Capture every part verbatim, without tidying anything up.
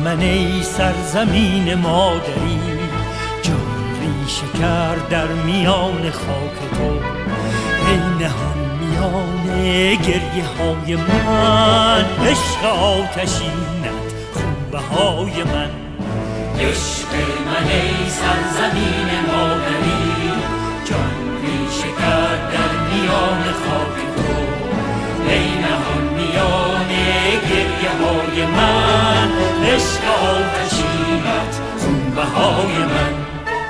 من ای سرزمین مادری، جان ریشه کرد در میان خاک تو. ای نهان میان گریه های من، عشق آتشینت خونبهای من. عشق من ای سرزمین مادری، جان ریشه کرد در میان خاک تو. ای نهان میان گریه های من، عشق آتشینت خونبهای من.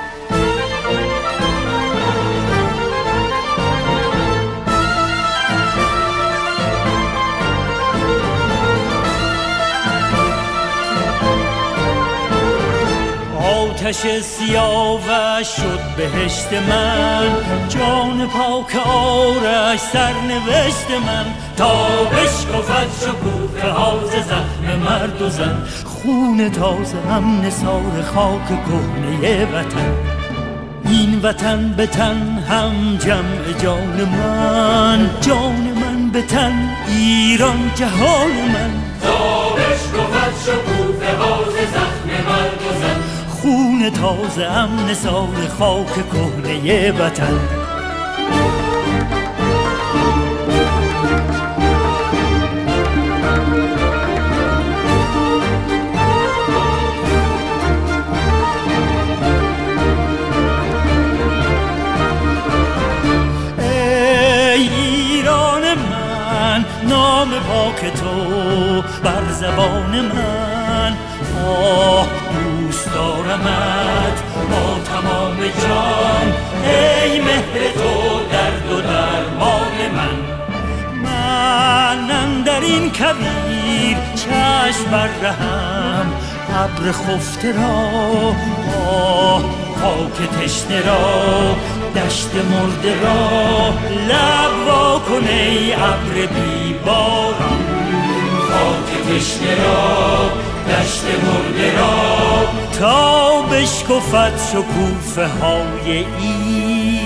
آتش سیاوش شد بهشت من، جان پاک آرش سرنوشت من. تا بشکفت شکوفه ها ز زخم مرد و زن، خون تازه هم نثار خاک کهنه وطن. این وطن به تن هم جمع جان من، جان من به تن ایران جهان من. تا بشکفت شکوفه ها ز زخم مرد و زن، خون تازه ام نثار خاک کهنه وطن. ای ایران من، نام پاک تو بر زبان من. آه دوست دارمت با تمام جان، ای مهر تو درد و درمان من. من اندر این کویر چشم بر رهم، ابر خفته را آه خاک تشنه را، دشت مرده را لب وا کن ای ابر بی باران. خاک تشنه را، دشت مرده را، تا بشکفت شکوفه های این